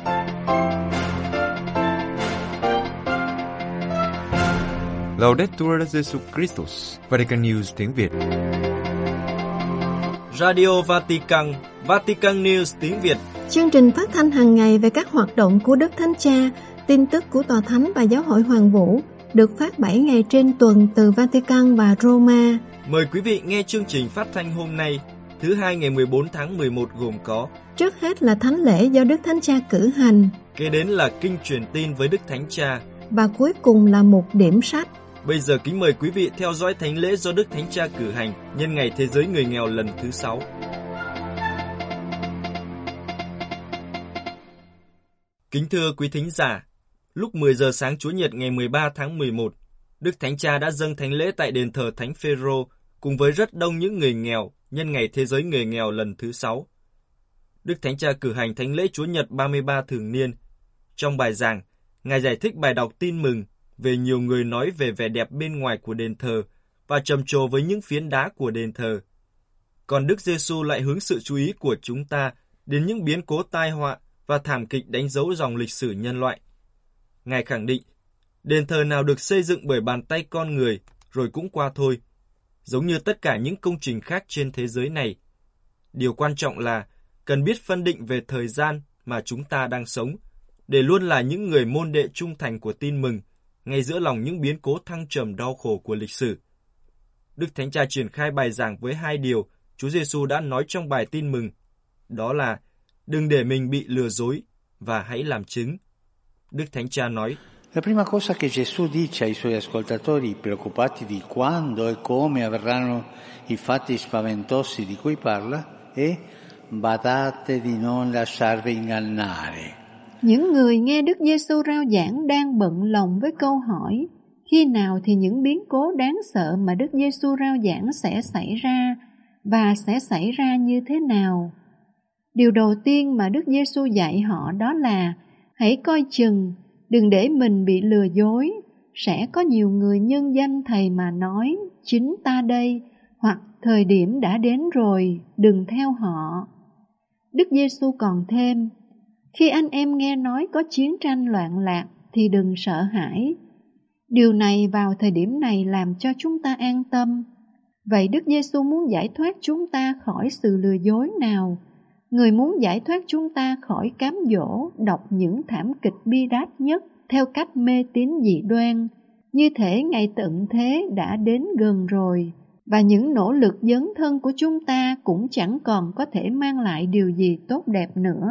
Laudetur Jesus Christus, Vatican News tiếng Việt. Radio Vatican, Vatican News tiếng Việt. Chương trình phát thanh hàng ngày về các hoạt động của Đức Thánh Cha, tin tức của Tòa Thánh và Giáo hội Hoàng Vũ, được phát 7 ngày trên tuần từ Vatican và Roma. Mời quý vị nghe chương trình phát thanh hôm nay, thứ Hai ngày 14 tháng 11 gồm có: trước hết là thánh lễ do Đức Thánh Cha cử hành, kế đến là kinh truyền tin với Đức Thánh Cha, và cuối cùng là một điểm sách. Bây giờ kính mời quý vị theo dõi thánh lễ do Đức Thánh Cha cử hành nhân ngày Thế giới người nghèo lần thứ 6. Kính thưa quý thính giả, lúc 10 giờ sáng Chủ nhật ngày 13 tháng 11, Đức Thánh Cha đã dâng thánh lễ tại đền thờ Thánh Phêrô cùng với rất đông những người nghèo nhân ngày Thế giới người nghèo lần thứ 6. Đức Thánh Cha cử hành thánh lễ Chúa Nhật 33 thường niên. Trong bài giảng, Ngài giải thích bài đọc tin mừng về nhiều người nói về vẻ đẹp bên ngoài của đền thờ và trầm trồ với những phiến đá của đền thờ. Còn Đức Giêsu lại hướng sự chú ý của chúng ta đến những biến cố tai họa và thảm kịch đánh dấu dòng lịch sử nhân loại. Ngài khẳng định, đền thờ nào được xây dựng bởi bàn tay con người rồi cũng qua thôi, giống như tất cả những công trình khác trên thế giới này. Điều quan trọng là cần biết phân định về thời gian mà chúng ta đang sống, để luôn là những người môn đệ trung thành của tin mừng, ngay giữa lòng những biến cố thăng trầm đau khổ của lịch sử. Đức Thánh Cha triển khai bài giảng với 2 điều Chúa Giêsu đã nói trong bài tin mừng, đó là đừng để mình bị lừa dối và hãy làm chứng. Đức Thánh Cha nói: La prima cosa che Gesù dice ai suoi ascoltatori, preoccupati di quando e come avverranno i fatti spaventosi di cui parla, è badate di non lasciarvi ingannare. Những người nghe Đức Giêsu rao giảng đang bận lòng với câu hỏi khi nào thì những biến cố đáng sợ mà Đức Giêsu rao giảng sẽ xảy ra và sẽ xảy ra như thế nào. Điều đầu tiên mà Đức Giêsu dạy họ đó là hãy coi chừng, đừng để mình bị lừa dối. Sẽ có nhiều người nhân danh Thầy mà nói chính ta đây, hoặc thời điểm đã đến rồi, đừng theo họ. Đức Giêsu còn thêm: khi anh em nghe nói có chiến tranh loạn lạc thì đừng sợ hãi. Điều này vào thời điểm này làm cho chúng ta an tâm. Vậy Đức Giêsu muốn giải thoát chúng ta khỏi sự lừa dối nào? Người muốn giải thoát chúng ta khỏi cám dỗ đọc những thảm kịch bi đát nhất theo cách mê tín dị đoan, như thể ngày tận thế đã đến gần rồi, và những nỗ lực dấn thân của chúng ta cũng chẳng còn có thể mang lại điều gì tốt đẹp nữa.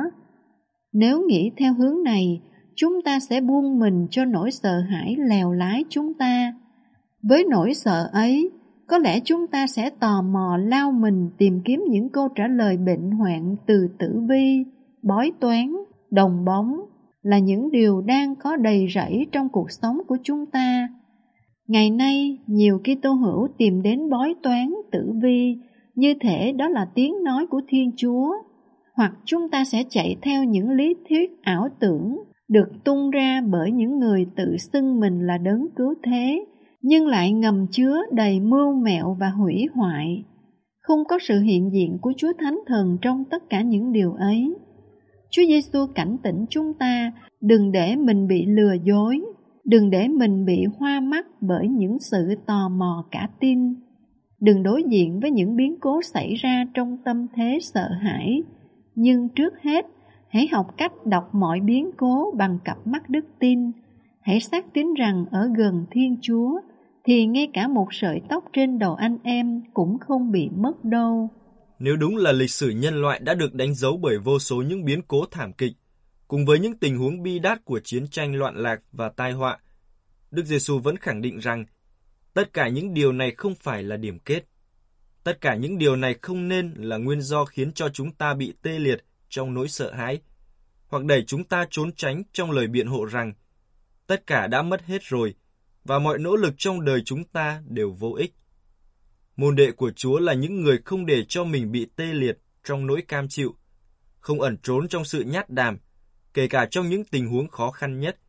Nếu nghĩ theo hướng này, chúng ta sẽ buông mình cho nỗi sợ hãi lèo lái chúng ta. Với nỗi sợ ấy, có lẽ chúng ta sẽ tò mò lao mình tìm kiếm những câu trả lời bệnh hoạn từ tử vi, bói toán, đồng bóng, là những điều đang có đầy rẫy trong cuộc sống của chúng ta. Ngày nay, nhiều Kitô hữu tìm đến bói toán, tử vi, như thể đó là tiếng nói của Thiên Chúa. Hoặc chúng ta sẽ chạy theo những lý thuyết ảo tưởng được tung ra bởi những người tự xưng mình là đấng cứu thế, nhưng lại ngầm chứa đầy mưu mẹo và hủy hoại. Không có sự hiện diện của Chúa Thánh Thần trong tất cả những điều ấy. Chúa Giêsu cảnh tỉnh chúng ta đừng để mình bị lừa dối, đừng để mình bị hoa mắt bởi những sự tò mò cả tin. Đừng đối diện với những biến cố xảy ra trong tâm thế sợ hãi, nhưng trước hết, hãy học cách đọc mọi biến cố bằng cặp mắt đức tin. Hãy xác tín rằng ở gần Thiên Chúa, thì ngay cả một sợi tóc trên đầu anh em cũng không bị mất đâu. Nếu đúng là lịch sử nhân loại đã được đánh dấu bởi vô số những biến cố thảm kịch, cùng với những tình huống bi đát của chiến tranh loạn lạc và tai họa, Đức Giêsu vẫn khẳng định rằng tất cả những điều này không phải là điểm kết. Tất cả những điều này không nên là nguyên do khiến cho chúng ta bị tê liệt trong nỗi sợ hãi, hoặc đẩy chúng ta trốn tránh trong lời biện hộ rằng tất cả đã mất hết rồi và mọi nỗ lực trong đời chúng ta đều vô ích. Môn đệ của Chúa là những người không để cho mình bị tê liệt trong nỗi cam chịu, không ẩn trốn trong sự nhát đàm, kể cả trong những tình huống khó khăn nhất.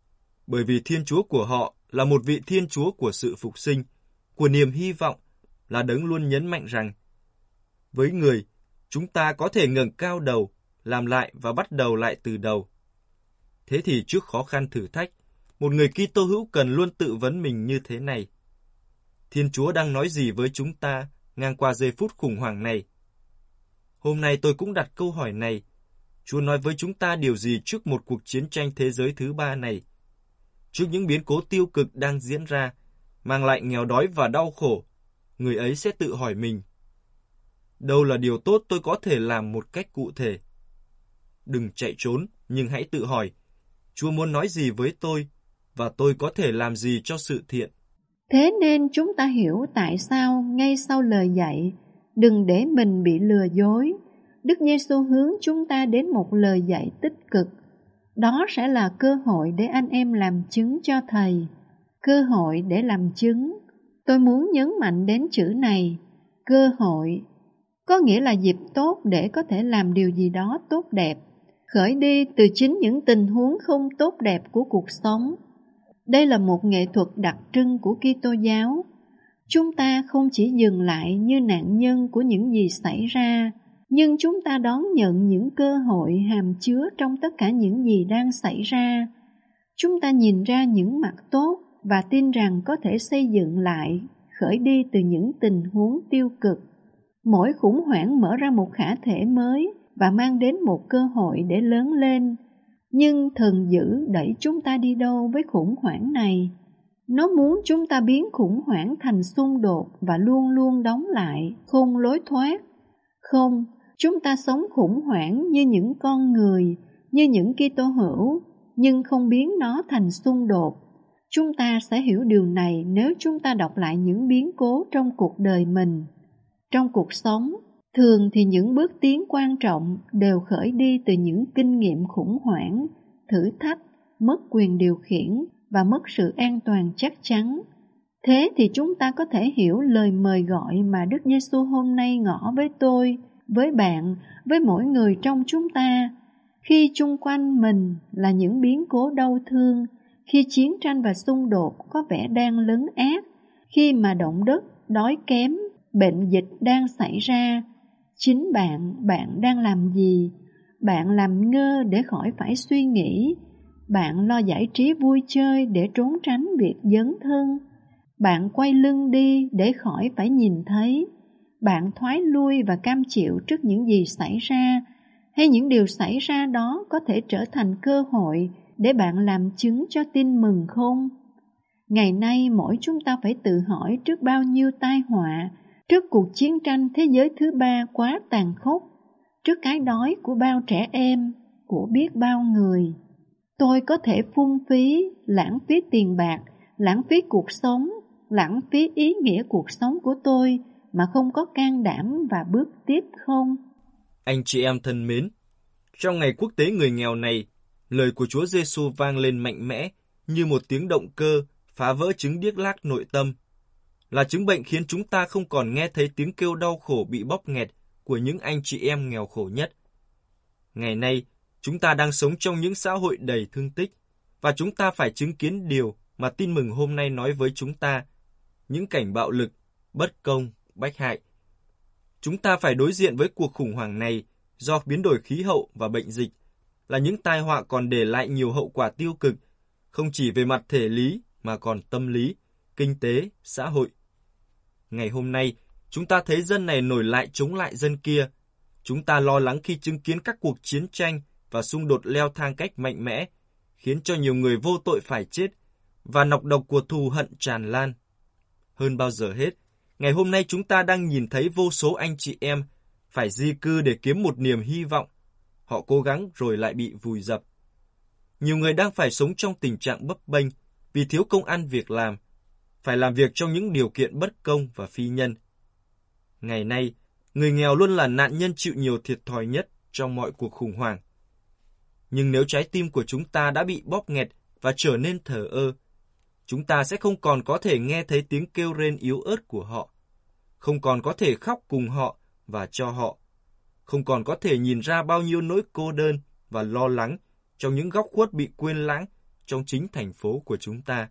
Bởi vì Thiên Chúa của họ là một vị Thiên Chúa của sự phục sinh, của niềm hy vọng, là đấng luôn nhấn mạnh rằng với người, chúng ta có thể ngẩng cao đầu, làm lại và bắt đầu lại từ đầu. Thế thì trước khó khăn thử thách, một người Kitô hữu cần luôn tự vấn mình như thế này: Thiên Chúa đang nói gì với chúng ta ngang qua giây phút khủng hoảng này? Hôm nay tôi cũng đặt câu hỏi này: Chúa nói với chúng ta điều gì trước một cuộc chiến tranh thế giới thứ ba này? Trước những biến cố tiêu cực đang diễn ra, mang lại nghèo đói và đau khổ, người ấy sẽ tự hỏi mình: đâu là điều tốt tôi có thể làm một cách cụ thể? Đừng chạy trốn, nhưng hãy tự hỏi: Chúa muốn nói gì với tôi, và tôi có thể làm gì cho sự thiện? Thế nên chúng ta hiểu tại sao ngay sau lời dạy đừng để mình bị lừa dối, Đức Giêsu hướng chúng ta đến một lời dạy tích cực. Đó sẽ là cơ hội để anh em làm chứng cho Thầy. Cơ hội để làm chứng. Tôi muốn nhấn mạnh đến chữ này: cơ hội. Có nghĩa là dịp tốt để có thể làm điều gì đó tốt đẹp, khởi đi từ chính những tình huống không tốt đẹp của cuộc sống. Đây là một nghệ thuật đặc trưng của Kitô giáo. Chúng ta không chỉ dừng lại như nạn nhân của những gì xảy ra, nhưng chúng ta đón nhận những cơ hội hàm chứa trong tất cả những gì đang xảy ra. Chúng ta nhìn ra những mặt tốt và tin rằng có thể xây dựng lại, khởi đi từ những tình huống tiêu cực. Mỗi khủng hoảng mở ra một khả thể mới và mang đến một cơ hội để lớn lên. Nhưng thần dữ đẩy chúng ta đi đâu với khủng hoảng này? Nó muốn chúng ta biến khủng hoảng thành xung đột và luôn luôn đóng lại, không lối thoát. Không, chúng ta sống khủng hoảng như những con người, như những Kitô hữu, nhưng không biến nó thành xung đột. Chúng ta sẽ hiểu điều này nếu chúng ta đọc lại những biến cố trong cuộc đời mình. Trong cuộc sống, thường thì những bước tiến quan trọng đều khởi đi từ những kinh nghiệm khủng hoảng, thử thách, mất quyền điều khiển và mất sự an toàn chắc chắn. Thế thì chúng ta có thể hiểu lời mời gọi mà Đức Giêsu hôm nay ngỏ với tôi, với bạn, với mỗi người trong chúng ta. Khi chung quanh mình là những biến cố đau thương, khi chiến tranh và xung đột có vẻ đang lấn át, khi mà động đất, đói kém, bệnh dịch đang xảy ra, chính bạn đang làm gì? Bạn làm ngơ để khỏi phải suy nghĩ. Bạn lo giải trí vui chơi để trốn tránh việc dấn thân. Bạn quay lưng đi để khỏi phải nhìn thấy. Bạn thoái lui và cam chịu trước những gì xảy ra, hay những điều xảy ra đó có thể trở thành cơ hội để bạn làm chứng cho tin mừng không? Ngày nay mỗi chúng ta phải tự hỏi trước bao nhiêu tai họa, trước cuộc chiến tranh thế giới thứ ba quá tàn khốc, trước cái đói của bao trẻ em, của biết bao người. Tôi có thể phung phí, lãng phí tiền bạc, lãng phí cuộc sống, lãng phí ý nghĩa cuộc sống của tôi mà không có can đảm và bước tiếp không? Anh chị em thân mến, trong ngày quốc tế người nghèo này, lời của Chúa Giêsu vang lên mạnh mẽ như một tiếng động cơ phá vỡ chứng điếc lác nội tâm. Là chứng bệnh khiến chúng ta không còn nghe thấy tiếng kêu đau khổ bị bóp nghẹt của những anh chị em nghèo khổ nhất. Ngày nay, chúng ta đang sống trong những xã hội đầy thương tích, và chúng ta phải chứng kiến điều mà tin mừng hôm nay nói với chúng ta, những cảnh bạo lực, bất công, bách hại. Chúng ta phải đối diện với cuộc khủng hoảng này do biến đổi khí hậu và bệnh dịch, là những tai họa còn để lại nhiều hậu quả tiêu cực, không chỉ về mặt thể lý mà còn tâm lý, kinh tế, xã hội. Ngày hôm nay, chúng ta thấy dân này nổi lại chống lại dân kia. Chúng ta lo lắng khi chứng kiến các cuộc chiến tranh và xung đột leo thang cách mạnh mẽ, khiến cho nhiều người vô tội phải chết, và nọc độc của thù hận tràn lan. Hơn bao giờ hết, ngày hôm nay chúng ta đang nhìn thấy vô số anh chị em phải di cư để kiếm một niềm hy vọng. Họ cố gắng rồi lại bị vùi dập. Nhiều người đang phải sống trong tình trạng bấp bênh vì thiếu công ăn việc làm, phải làm việc trong những điều kiện bất công và phi nhân. Ngày nay, người nghèo luôn là nạn nhân chịu nhiều thiệt thòi nhất trong mọi cuộc khủng hoảng. Nhưng nếu trái tim của chúng ta đã bị bóp nghẹt và trở nên thờ ơ, chúng ta sẽ không còn có thể nghe thấy tiếng kêu rên yếu ớt của họ, không còn có thể khóc cùng họ và cho họ, không còn có thể nhìn ra bao nhiêu nỗi cô đơn và lo lắng trong những góc khuất bị quên lãng trong chính thành phố của chúng ta.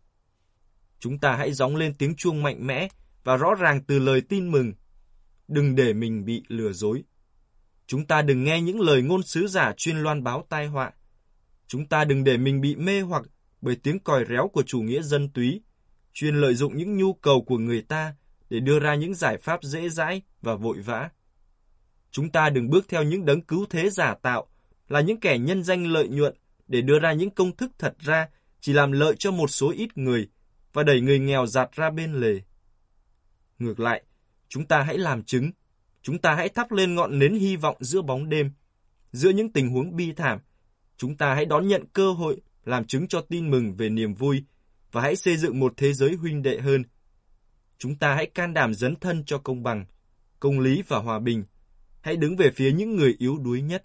Chúng ta hãy gióng lên tiếng chuông mạnh mẽ và rõ ràng từ lời tin mừng. Đừng để mình bị lừa dối. Chúng ta đừng nghe những lời ngôn sứ giả chuyên loan báo tai họa. Chúng ta đừng để mình bị mê hoặc bởi tiếng còi réo của chủ nghĩa dân túy, chuyên lợi dụng những nhu cầu của người ta để đưa ra những giải pháp dễ dãi và vội vã. Chúng ta đừng bước theo những đấng cứu thế giả tạo, là những kẻ nhân danh lợi nhuận để đưa ra những công thức thật ra chỉ làm lợi cho một số ít người và đẩy người nghèo dạt ra bên lề. Ngược lại, chúng ta hãy làm chứng, chúng ta hãy thắp lên ngọn nến hy vọng giữa bóng đêm. Giữa những tình huống bi thảm, chúng ta hãy đón nhận cơ hội làm chứng cho tin mừng về niềm vui và hãy xây dựng một thế giới huynh đệ hơn. Chúng ta hãy can đảm dấn thân cho công bằng, công lý và hòa bình. Hãy đứng về phía những người yếu đuối nhất.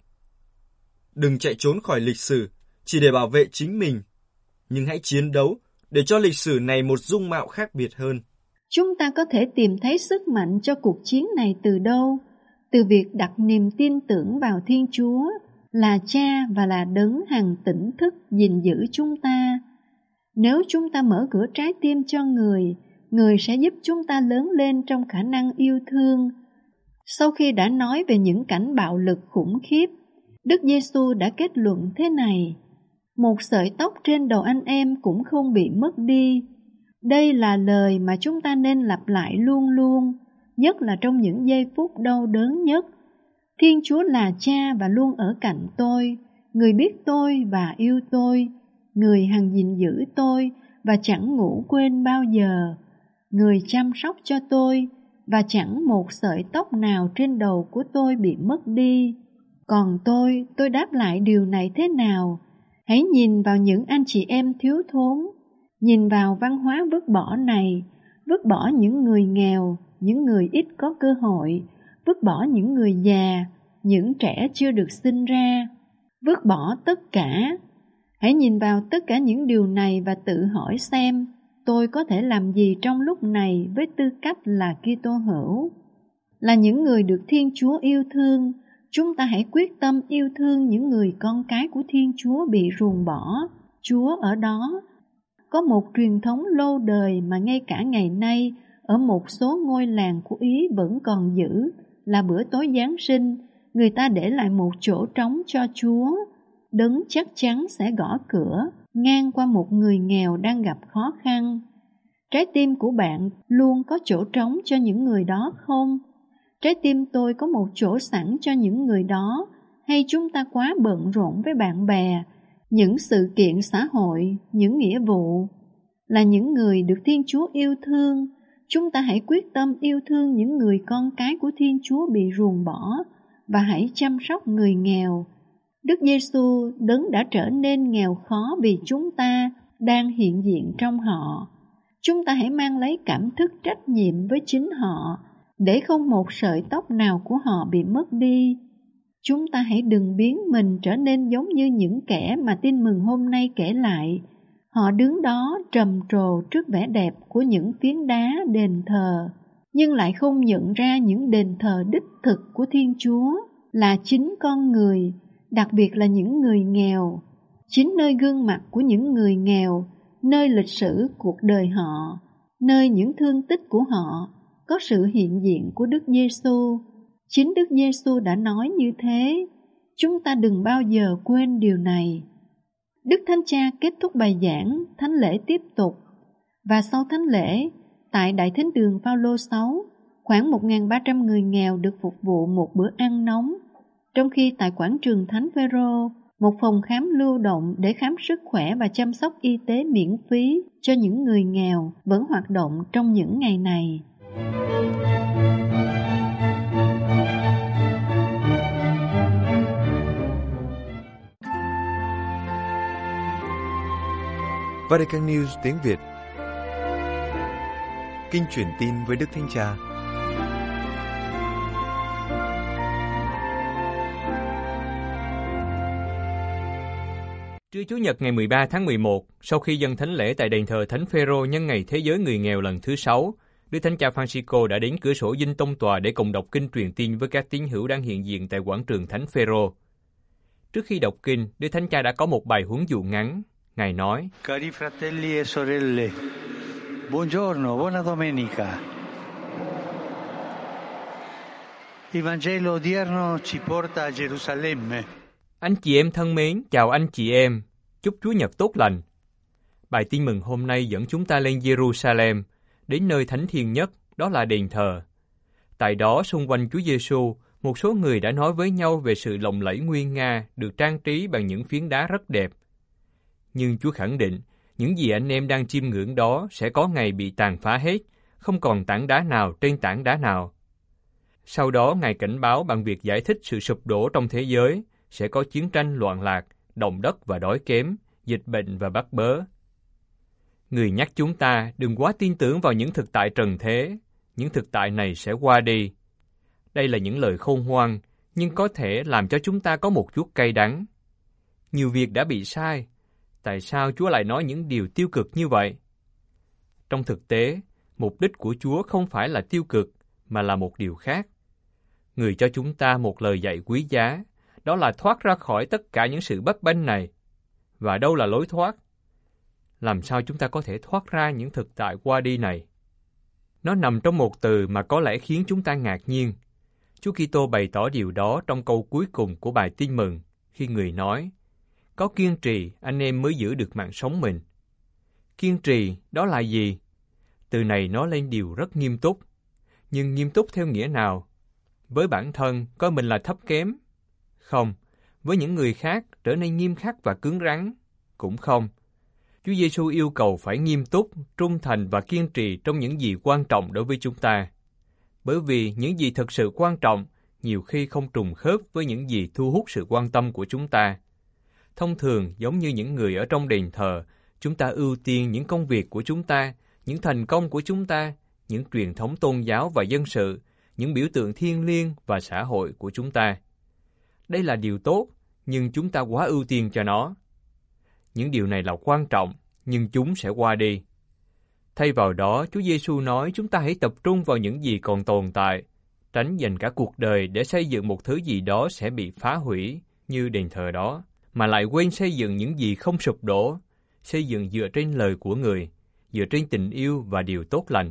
Đừng chạy trốn khỏi lịch sử chỉ để bảo vệ chính mình, nhưng hãy chiến đấu để cho lịch sử này một dung mạo khác biệt hơn. Chúng ta có thể tìm thấy sức mạnh cho cuộc chiến này từ đâu? Từ việc đặt niềm tin tưởng vào Thiên Chúa, là Cha và là Đấng hằng tỉnh thức gìn giữ chúng ta. Nếu chúng ta mở cửa trái tim cho Người sẽ giúp chúng ta lớn lên trong khả năng yêu thương. Sau khi đã nói về những cảnh bạo lực khủng khiếp, Đức Giêsu đã kết luận thế này: một sợi tóc trên đầu anh em cũng không bị mất đi. Đây là lời mà chúng ta nên lặp lại luôn luôn, nhất là trong những giây phút đau đớn nhất. Thiên Chúa là Cha và luôn ở cạnh tôi. Người biết tôi và yêu tôi. Người hằng gìn giữ tôi và chẳng ngủ quên bao giờ. Người chăm sóc cho tôi và chẳng một sợi tóc nào trên đầu của tôi bị mất đi. Còn tôi đáp lại điều này thế nào? Hãy nhìn vào những anh chị em thiếu thốn, nhìn vào văn hóa vứt bỏ này, vứt bỏ những người nghèo, những người ít có cơ hội, vứt bỏ những người già, những trẻ chưa được sinh ra, vứt bỏ tất cả. Hãy nhìn vào tất cả những điều này và tự hỏi xem tôi có thể làm gì trong lúc này với tư cách là Kitô hữu. Là những người được Thiên Chúa yêu thương, chúng ta hãy quyết tâm yêu thương những người con cái của Thiên Chúa bị ruồng bỏ. Chúa ở đó. Có một truyền thống lâu đời mà ngay cả ngày nay ở một số ngôi làng của Ý vẫn còn giữ là bữa tối Giáng sinh, người ta để lại một chỗ trống cho Chúa. Đấng chắc chắn sẽ gõ cửa ngang qua một người nghèo đang gặp khó khăn. Trái tim của bạn luôn có chỗ trống cho những người đó không? Trái tim tôi có một chỗ sẵn cho những người đó, hay chúng ta quá bận rộn với bạn bè, những sự kiện xã hội, những nghĩa vụ? Là những người được Thiên Chúa yêu thương, chúng ta hãy quyết tâm yêu thương những người con cái của Thiên Chúa bị ruồng bỏ và hãy chăm sóc người nghèo. Đức Giêsu Đấng đã trở nên nghèo khó vì chúng ta đang hiện diện trong họ. Chúng ta hãy mang lấy cảm thức trách nhiệm với chính họ để không một sợi tóc nào của họ bị mất đi. Chúng ta hãy đừng biến mình trở nên giống như những kẻ mà tin mừng hôm nay kể lại. Họ đứng đó trầm trồ trước vẻ đẹp của những phiến đá đền thờ, nhưng lại không nhận ra những đền thờ đích thực của Thiên Chúa là chính con người, đặc biệt là những người nghèo. Chính nơi gương mặt của những người nghèo, nơi lịch sử cuộc đời họ, nơi những thương tích của họ, có sự hiện diện của Đức Giêsu. Chính Đức Giêsu đã nói như thế. Chúng ta đừng bao giờ quên điều này. Đức Thánh Cha kết thúc bài giảng, thánh lễ tiếp tục. Và sau thánh lễ, tại Đại Thánh đường Phaolô 6, khoảng 1.300 người nghèo được phục vụ một bữa ăn nóng, trong khi tại quảng trường Thánh Phêrô, một phòng khám lưu động để khám sức khỏe và chăm sóc y tế miễn phí cho những người nghèo vẫn hoạt động trong những ngày này. Vatican News tiếng Việt. Kinh truyền tin với Đức Thánh Cha. Trưa Chủ nhật ngày 13 tháng 11, sau khi dâng thánh lễ tại đền thờ Thánh Phêrô nhân ngày Thế giới người nghèo lần thứ 6, Đức Thánh Cha Francisco đã đến cửa sổ dinh tông tòa để cùng đọc kinh truyền tin với các tín hữu đang hiện diện tại quảng trường Thánh Phêrô. Trước khi đọc kinh, Đức Thánh Cha đã có một bài huấn dụ ngắn. Ngài nói: Cari fratelli e sorelle, buongiorno, buona domenica. Il Vangelo odierno ci porta a Gerusalemme. Anh chị em thân mến, chào anh chị em. Chúc Chúa Nhật tốt lành. Bài tin mừng hôm nay dẫn chúng ta lên Jerusalem, đến nơi thánh thiêng nhất, đó là đền thờ. Tại đó, xung quanh Chúa Giêsu, một số người đã nói với nhau về sự lộng lẫy nguy nga được trang trí bằng những phiến đá rất đẹp. Nhưng Chúa khẳng định, những gì anh em đang chiêm ngưỡng đó sẽ có ngày bị tàn phá hết, không còn tảng đá nào trên tảng đá nào. Sau đó, Ngài cảnh báo bằng việc giải thích sự sụp đổ trong thế giới, sẽ có chiến tranh loạn lạc, động đất và đói kém, dịch bệnh và bắt bớ. Người nhắc chúng ta đừng quá tin tưởng vào những thực tại trần thế, những thực tại này sẽ qua đi. Đây là những lời khôn ngoan, nhưng có thể làm cho chúng ta có một chút cay đắng. Nhiều việc đã bị sai, tại sao Chúa lại nói những điều tiêu cực như vậy? Trong thực tế, mục đích của Chúa không phải là tiêu cực, mà là một điều khác. Người cho chúng ta một lời dạy quý giá, đó là thoát ra khỏi tất cả những sự bấp bênh này. Và đâu là lối thoát? Làm sao chúng ta có thể thoát ra những thực tại qua đi này? Nó nằm trong một từ mà có lẽ khiến chúng ta ngạc nhiên. Chúa Kitô bày tỏ điều đó trong câu cuối cùng của bài tin mừng, khi Người nói, có kiên trì, anh em mới giữ được mạng sống mình. Kiên trì, đó là gì? Từ này nói lên điều rất nghiêm túc. Nhưng nghiêm túc theo nghĩa nào? Với bản thân, coi mình là thấp kém? Không. Với những người khác, trở nên nghiêm khắc và cứng rắn? Cũng không. Chúa Giêsu yêu cầu phải nghiêm túc, trung thành và kiên trì trong những gì quan trọng đối với chúng ta. Bởi vì những gì thực sự quan trọng nhiều khi không trùng khớp với những gì thu hút sự quan tâm của chúng ta. Thông thường, giống như những người ở trong đền thờ, chúng ta ưu tiên những công việc của chúng ta, những thành công của chúng ta, những truyền thống tôn giáo và dân sự, những biểu tượng thiêng liêng và xã hội của chúng ta. Đây là điều tốt, nhưng chúng ta quá ưu tiên cho nó. Những điều này là quan trọng, nhưng chúng sẽ qua đi. Thay vào đó, Chúa Giêsu nói chúng ta hãy tập trung vào những gì còn tồn tại, tránh dành cả cuộc đời để xây dựng một thứ gì đó sẽ bị phá hủy như đền thờ đó, mà lại quên xây dựng những gì không sụp đổ, xây dựng dựa trên lời của Người, dựa trên tình yêu và điều tốt lành.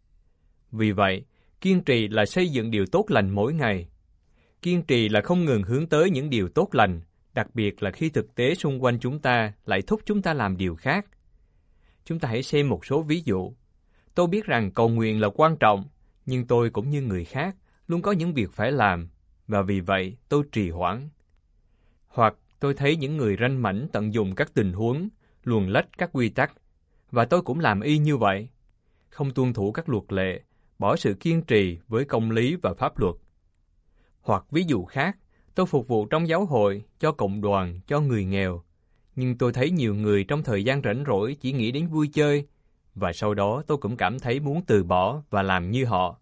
Vì vậy, kiên trì là xây dựng điều tốt lành mỗi ngày. Kiên trì là không ngừng hướng tới những điều tốt lành, đặc biệt là khi thực tế xung quanh chúng ta lại thúc chúng ta làm điều khác. Chúng ta hãy xem một số ví dụ. Tôi biết rằng cầu nguyện là quan trọng, nhưng tôi cũng như người khác, luôn có những việc phải làm, và vì vậy tôi trì hoãn. Hoặc tôi thấy những người ranh mãnh tận dụng các tình huống, luồn lách các quy tắc, và tôi cũng làm y như vậy. Không tuân thủ các luật lệ, bỏ sự kiên trì với công lý và pháp luật. Hoặc ví dụ khác, tôi phục vụ trong giáo hội, cho cộng đoàn, cho người nghèo. Nhưng tôi thấy nhiều người trong thời gian rảnh rỗi chỉ nghĩ đến vui chơi, và sau đó tôi cũng cảm thấy muốn từ bỏ và làm như họ.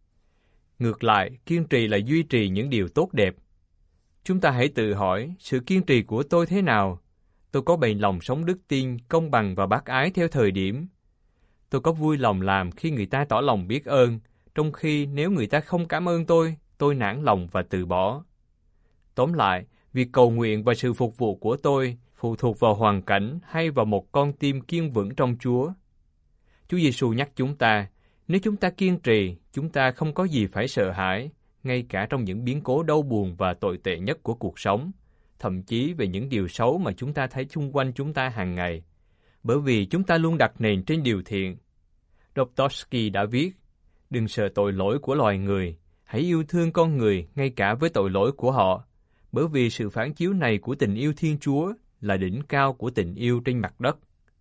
Ngược lại, kiên trì là duy trì những điều tốt đẹp. Chúng ta hãy tự hỏi, sự kiên trì của tôi thế nào? Tôi có bền lòng sống đức tin, công bằng và bác ái theo thời điểm. Tôi có vui lòng làm khi người ta tỏ lòng biết ơn, trong khi nếu người ta không cảm ơn tôi nản lòng và từ bỏ. Tóm lại, việc cầu nguyện và sự phục vụ của tôi phụ thuộc vào hoàn cảnh hay vào một con tim kiên vững trong Chúa. Chúa Giêsu nhắc chúng ta, nếu chúng ta kiên trì, chúng ta không có gì phải sợ hãi, ngay cả trong những biến cố đau buồn và tồi tệ nhất của cuộc sống, thậm chí về những điều xấu mà chúng ta thấy xung quanh chúng ta hàng ngày, bởi vì chúng ta luôn đặt nền trên điều thiện. Dostoevsky đã viết, đừng sợ tội lỗi của loài người, hãy yêu thương con người ngay cả với tội lỗi của họ, bởi vì sự phản chiếu này của tình yêu Thiên Chúa là đỉnh cao của tình yêu trên mặt đất.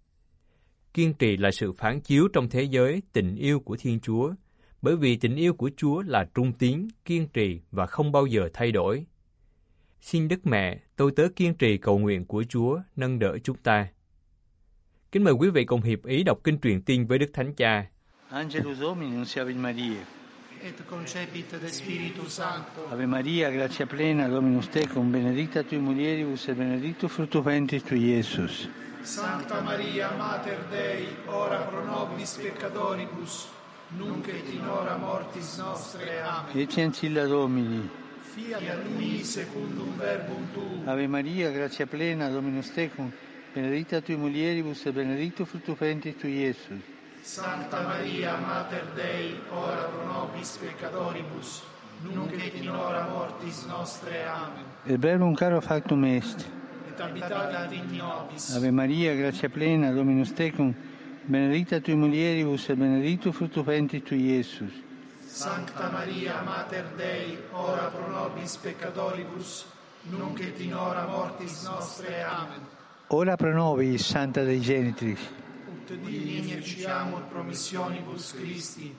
Kiên trì là sự phản chiếu trong thế giới tình yêu của Thiên Chúa, bởi vì tình yêu của Chúa là trung tín, kiên trì và không bao giờ thay đổi. Xin Đức Mẹ, tôi tớ kiên trì cầu nguyện của Chúa nâng đỡ chúng ta. Kính mời quý vị cùng hiệp ý đọc kinh truyền tin với Đức Thánh Cha. Angelus Domini, nunciavit Mariae. Et concepit de Spiritu Sancto. Ave Maria, gratia plena, Dominus tecum, benedicta tui mulieribus et benedictus fructus ventris tui, Iesus. Sancta Maria, Mater Dei, ora pro nobis peccatoribus, nunc et in hora mortis nostre. Amen. Ecce ancilla Domini. Fiat mi secundum verbum tuum. Ave Maria, gratia plena, Dominus tecum, benedicta tui mulieribus et benedictus fructus ventris tui, Iesus. Sancta Maria, Mater Dei, ora pro nobis peccatoribus, nunc et in hora mortis nostre. Amen. Et verbum caro factum est. et habitavit in nobis. Ave Maria, gratia plena, Dominus tecum, benedicta tui mulieribus et benedictus fructus ventris tui, Iesus. Sancta Maria, Mater Dei, ora pro nobis peccatoribus, nunc et in hora mortis nostre. Amen. Ora pro nobis, Santa Dei Genitris. Ut digni efficiamur promissionibus Christi.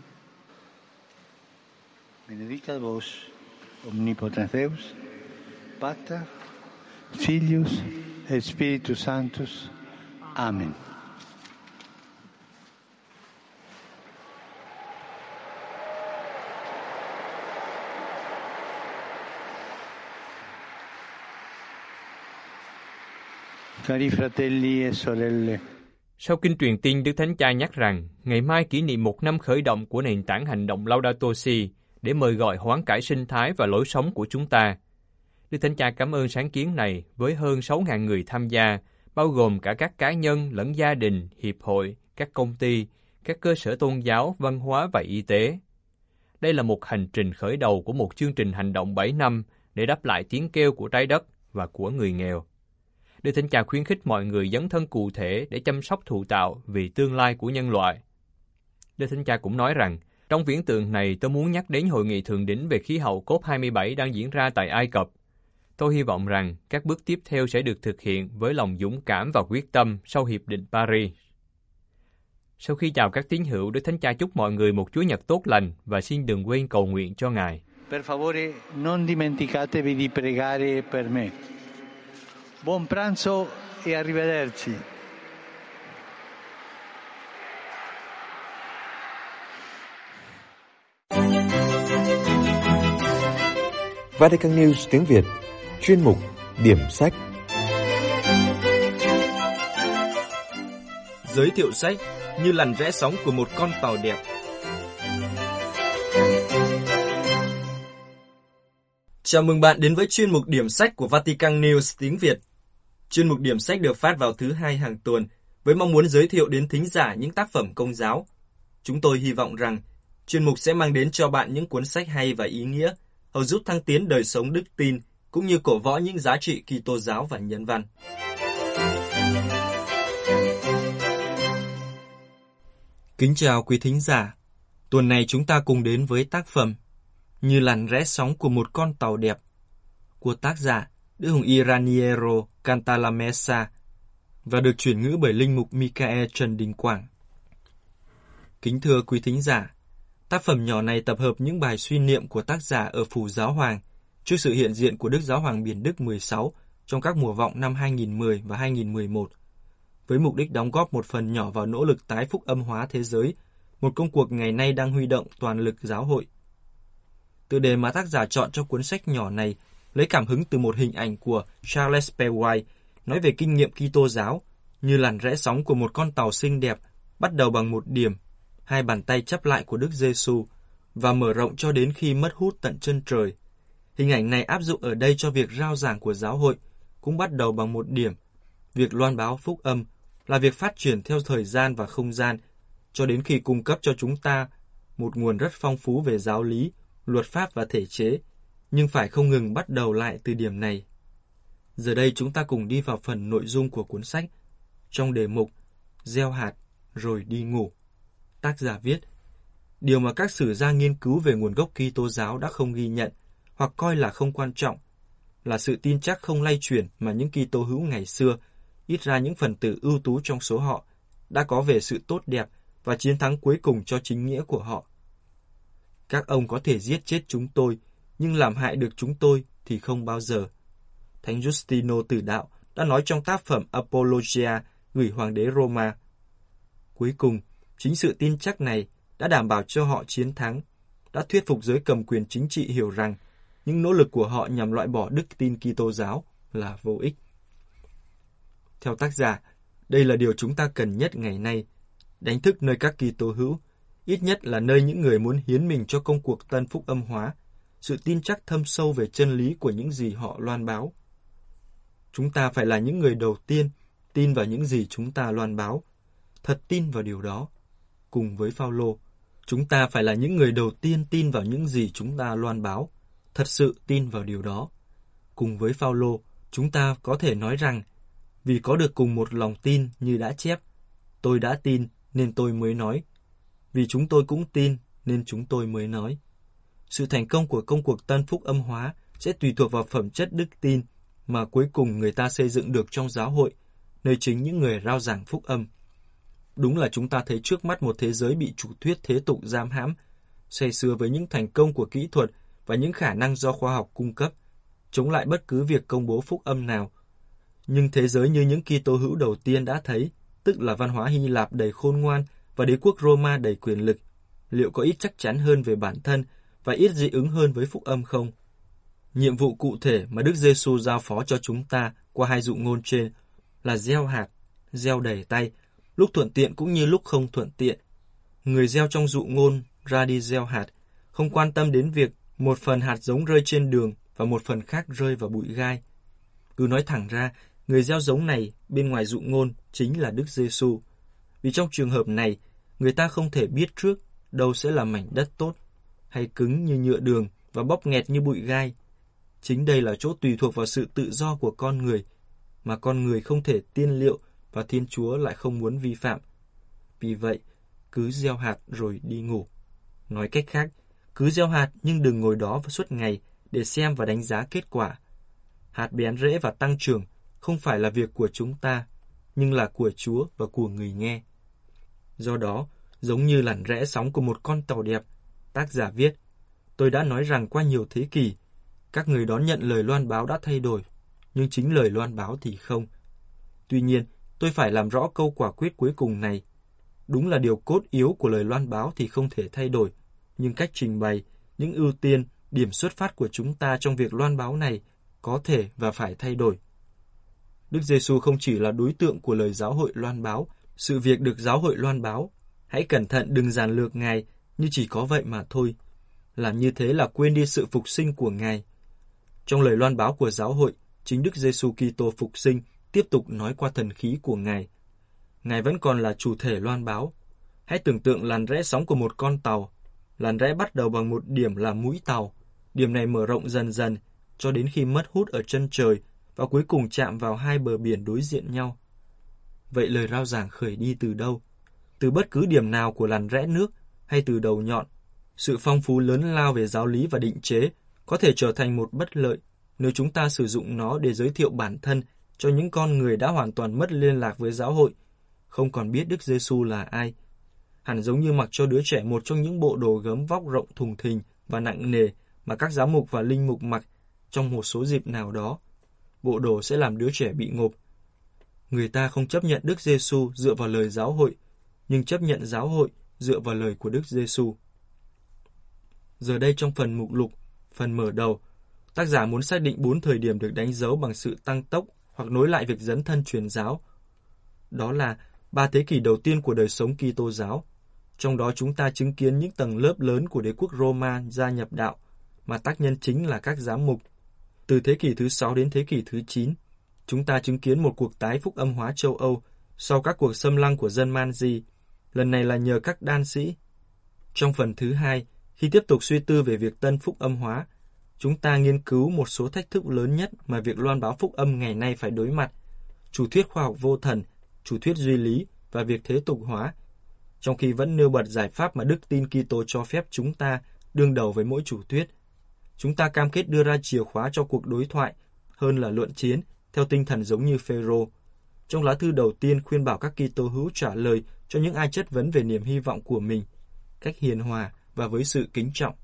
Benedicat vos, omnipotens Deus, Pater, Filius et Spiritus Sanctus. Amen. Cari fratelli e sorelle. Sau kinh truyền tin, Đức Thánh Cha nhắc rằng ngày mai kỷ niệm 1 năm khởi động của nền tảng hành động Laudato Si để mời gọi hoán cải sinh thái và lối sống của chúng ta. Đức Thánh Cha cảm ơn sáng kiến này với hơn 6.000 người tham gia, bao gồm cả các cá nhân lẫn gia đình, hiệp hội, các công ty, các cơ sở tôn giáo, văn hóa và y tế. Đây là một hành trình khởi đầu của một chương trình hành động 7 năm để đáp lại tiếng kêu của trái đất và của người nghèo. Đức Thánh Cha khuyến khích mọi người dấn thân cụ thể để chăm sóc thụ tạo vì tương lai của nhân loại. Đức Thánh Cha cũng nói rằng, trong viễn tượng này tôi muốn nhắc đến hội nghị thượng đỉnh về khí hậu COP27 đang diễn ra tại Ai Cập. Tôi hy vọng rằng các bước tiếp theo sẽ được thực hiện với lòng dũng cảm và quyết tâm sau Hiệp định Paris. Sau khi chào các tín hữu, Đức Thánh Cha chúc mọi người một Chúa Nhật tốt lành và xin đừng quên cầu nguyện cho Ngài. Per favore, non dimenticatevi di pregare per me. Buon pranzo e arrivederci. Vatican News tiếng Việt, chuyên mục Điểm sách. Giới thiệu sách như làn rẽ sóng của một con tàu đẹp. Chào mừng bạn đến với chuyên mục Điểm sách của Vatican News tiếng Việt. Chuyên mục Điểm sách được phát vào thứ Hai hàng tuần với mong muốn giới thiệu đến thính giả những tác phẩm công giáo. Chúng tôi hy vọng rằng chuyên mục sẽ mang đến cho bạn những cuốn sách hay và ý nghĩa, hầu giúp thăng tiến đời sống đức tin cũng như cổ võ những giá trị Kitô giáo và nhân văn. Kính chào quý thính giả. Tuần này chúng ta cùng đến với tác phẩm Như làn rẽ sóng của một con tàu đẹp của tác giả Đức Hồng Y Raniero Cantalamessa và được chuyển ngữ bởi linh mục Michael Trần Đình Quảng. Kính thưa quý thính giả, tác phẩm nhỏ này tập hợp những bài suy niệm của tác giả ở Phủ Giáo Hoàng trước sự hiện diện của Đức Giáo Hoàng Biển Đức 16 trong các mùa vọng năm 2010 và 2011, với mục đích đóng góp một phần nhỏ vào nỗ lực tái phúc âm hóa thế giới, một công cuộc ngày nay đang huy động toàn lực giáo hội. Tựa đề mà tác giả chọn cho cuốn sách nhỏ này lấy cảm hứng từ một hình ảnh của Charles Peway nói về kinh nghiệm Kitô giáo như làn rẽ sóng của một con tàu xinh đẹp bắt đầu bằng một điểm, hai bàn tay chắp lại của Đức Giêsu và mở rộng cho đến khi mất hút tận chân trời. Hình ảnh này áp dụng ở đây cho việc rao giảng của giáo hội cũng bắt đầu bằng một điểm. Việc loan báo phúc âm là việc phát triển theo thời gian và không gian cho đến khi cung cấp cho chúng ta một nguồn rất phong phú về giáo lý, luật pháp và thể chế, nhưng phải không ngừng bắt đầu lại từ điểm này. Giờ đây chúng ta cùng đi vào phần nội dung của cuốn sách. Trong đề mục Gieo hạt rồi đi ngủ, tác giả viết: điều mà các sử gia nghiên cứu về nguồn gốc Kitô giáo đã không ghi nhận hoặc coi là không quan trọng là sự tin chắc không lay chuyển mà những Kitô hữu ngày xưa, ít ra những phần tử ưu tú trong số họ, đã có về sự tốt đẹp và chiến thắng cuối cùng cho chính nghĩa của họ. Các ông có thể giết chết chúng tôi, nhưng làm hại được chúng tôi thì không bao giờ. Thánh Justino Tử Đạo đã nói trong tác phẩm Apologia gửi Hoàng đế Roma. Cuối cùng, chính sự tin chắc này đã đảm bảo cho họ chiến thắng, đã thuyết phục giới cầm quyền chính trị hiểu rằng những nỗ lực của họ nhằm loại bỏ đức tin Kitô giáo là vô ích. Theo tác giả, đây là điều chúng ta cần nhất ngày nay, đánh thức nơi các Kitô hữu, ít nhất là nơi những người muốn hiến mình cho công cuộc tân phúc âm hóa, sự tin chắc thâm sâu về chân lý của những gì họ loan báo. Chúng ta phải là những người đầu tiên tin vào những gì chúng ta loan báo, thật tin vào điều đó. Cùng với Phao-lô, chúng ta phải là những người đầu tiên tin vào những gì chúng ta loan báo, thật sự tin vào điều đó. Cùng với Phao-lô, Chúng ta có thể nói rằng, vì có được cùng một lòng tin như đã chép, tôi đã tin nên tôi mới nói. Vì chúng tôi cũng tin nên chúng tôi mới nói. Sự thành công của công cuộc tân phúc âm hóa sẽ tùy thuộc vào phẩm chất đức tin mà cuối cùng người ta xây dựng được trong giáo hội, nơi chính những người rao giảng phúc âm. Đúng là chúng ta thấy trước mắt một thế giới bị chủ thuyết thế tục giam hãm, say sưa với những thành công của kỹ thuật và những khả năng do khoa học cung cấp, chống lại bất cứ việc công bố phúc âm nào. Nhưng thế giới như những Kitô hữu đầu tiên đã thấy, tức là văn hóa Hy Lạp đầy khôn ngoan và đế quốc Roma đầy quyền lực, liệu có ít chắc chắn hơn về bản thân và ít dị ứng hơn với phúc âm không? Nhiệm vụ cụ thể mà Đức Giêsu giao phó cho chúng ta qua hai dụ ngôn trên là gieo hạt, gieo đầy tay, lúc thuận tiện cũng như lúc không thuận tiện. Người gieo trong dụ ngôn ra đi gieo hạt, không quan tâm đến việc một phần hạt giống rơi trên đường và một phần khác rơi vào bụi gai. Cứ nói thẳng ra, người gieo giống này bên ngoài dụ ngôn chính là Đức Giêsu. Vì trong trường hợp này, người ta không thể biết trước đâu sẽ là mảnh đất tốt, hay cứng như nhựa đường và bóp nghẹt như bụi gai. Chính đây là chỗ tùy thuộc vào sự tự do của con người, mà con người không thể tiên liệu và Thiên Chúa lại không muốn vi phạm. Vì vậy, cứ gieo hạt rồi đi ngủ. Nói cách khác, cứ gieo hạt nhưng đừng ngồi đó suốt ngày để xem và đánh giá kết quả. Hạt bén rễ và tăng trưởng không phải là việc của chúng ta, nhưng là của Chúa và của người nghe. Do đó, giống như làn rẽ sóng của một con tàu đẹp, tác giả viết, tôi đã nói rằng qua nhiều thế kỷ, các người đón nhận lời loan báo đã thay đổi, nhưng chính lời loan báo thì không. Tuy nhiên, tôi phải làm rõ câu quả quyết cuối cùng này. Đúng là điều cốt yếu của lời loan báo thì không thể thay đổi, nhưng cách trình bày, những ưu tiên, điểm xuất phát của chúng ta trong việc loan báo này có thể và phải thay đổi. Đức Giêsu không chỉ là đối tượng của lời giáo hội loan báo, sự việc được giáo hội loan báo. Hãy cẩn thận đừng giản lược Ngài như chỉ có vậy mà thôi. Làm như thế là quên đi sự phục sinh của Ngài. Trong lời loan báo của giáo hội, chính Đức Giêsu Kitô phục sinh tiếp tục nói qua thần khí của Ngài. Ngài vẫn còn là chủ thể loan báo. Hãy tưởng tượng làn rẽ sóng của một con tàu. Làn rẽ bắt đầu bằng một điểm là mũi tàu. Điểm này mở rộng dần dần cho đến khi mất hút ở chân trời và cuối cùng chạm vào hai bờ biển đối diện nhau. Vậy lời rao giảng khởi đi từ đâu? Từ bất cứ điểm nào của làn rẽ nước hay từ đầu nhọn? Sự phong phú lớn lao về giáo lý và định chế có thể trở thành một bất lợi nếu chúng ta sử dụng nó để giới thiệu bản thân cho những con người đã hoàn toàn mất liên lạc với giáo hội, không còn biết Đức Giêsu là ai. Hẳn giống như mặc cho đứa trẻ một trong những bộ đồ gấm vóc rộng thùng thình và nặng nề mà các giám mục và linh mục mặc trong một số dịp nào đó. Bộ đồ sẽ làm đứa trẻ bị ngộp. Người ta không chấp nhận Đức Giêsu dựa vào lời giáo hội, nhưng chấp nhận giáo hội dựa vào lời của Đức Giêsu. Giờ đây trong phần mục lục, phần mở đầu, tác giả muốn xác định 4 thời điểm được đánh dấu bằng sự tăng tốc hoặc nối lại việc dấn thân truyền giáo. Đó là 3 thế kỷ đầu tiên của đời sống Kitô giáo. Trong đó chúng ta chứng kiến những tầng lớp lớn của đế quốc Roma gia nhập đạo, mà tác nhân chính là các giám mục. Từ thế kỷ thứ 6 đến thế kỷ thứ 9, chúng ta chứng kiến một cuộc tái phúc âm hóa châu Âu sau các cuộc xâm lăng của dân Man Di, lần này là nhờ các đan sĩ. Trong phần thứ 2, khi tiếp tục suy tư về việc tân phúc âm hóa, chúng ta nghiên cứu một số thách thức lớn nhất mà việc loan báo phúc âm ngày nay phải đối mặt: chủ thuyết khoa học vô thần, chủ thuyết duy lý và việc thế tục hóa, trong khi vẫn nêu bật giải pháp mà đức tin Kitô cho phép chúng ta đương đầu với mỗi chủ thuyết. Chúng ta cam kết đưa ra chìa khóa cho cuộc đối thoại hơn là luận chiến, theo tinh thần giống như Phêrô. Trong lá thư đầu tiên khuyên bảo các Kitô hữu trả lời cho những ai chất vấn về niềm hy vọng của mình, cách hiền hòa và với sự kính trọng.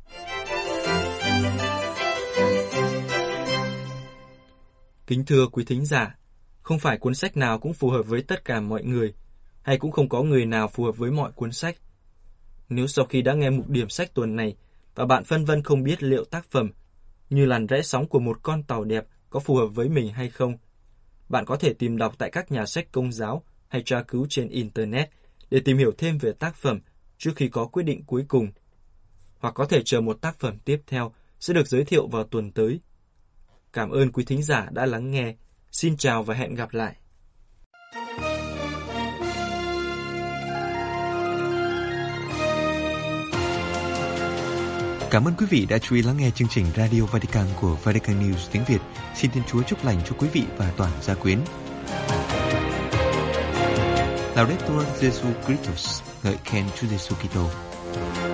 Kính thưa quý thính giả, không phải cuốn sách nào cũng phù hợp với tất cả mọi người, hay cũng không có người nào phù hợp với mọi cuốn sách. Nếu sau khi đã nghe mục điểm sách tuần này và bạn phân vân không biết liệu tác phẩm như làn rẽ sóng của một con tàu đẹp có phù hợp với mình hay không, bạn có thể tìm đọc tại các nhà sách Công giáo hay tra cứu trên Internet để tìm hiểu thêm về tác phẩm trước khi có quyết định cuối cùng. Hoặc có thể chờ một tác phẩm tiếp theo sẽ được giới thiệu vào tuần tới. Cảm ơn quý thính giả đã lắng nghe. Xin chào và hẹn gặp lại. Cảm ơn quý vị đã chú ý lắng nghe chương trình Radio Vatican của Vatican News tiếng Việt. Xin Thiên Chúa chúc lành cho quý vị và toàn gia quyến. Laudetur Jesu Christus, ngợi khen Chúa Giêsu Kitô.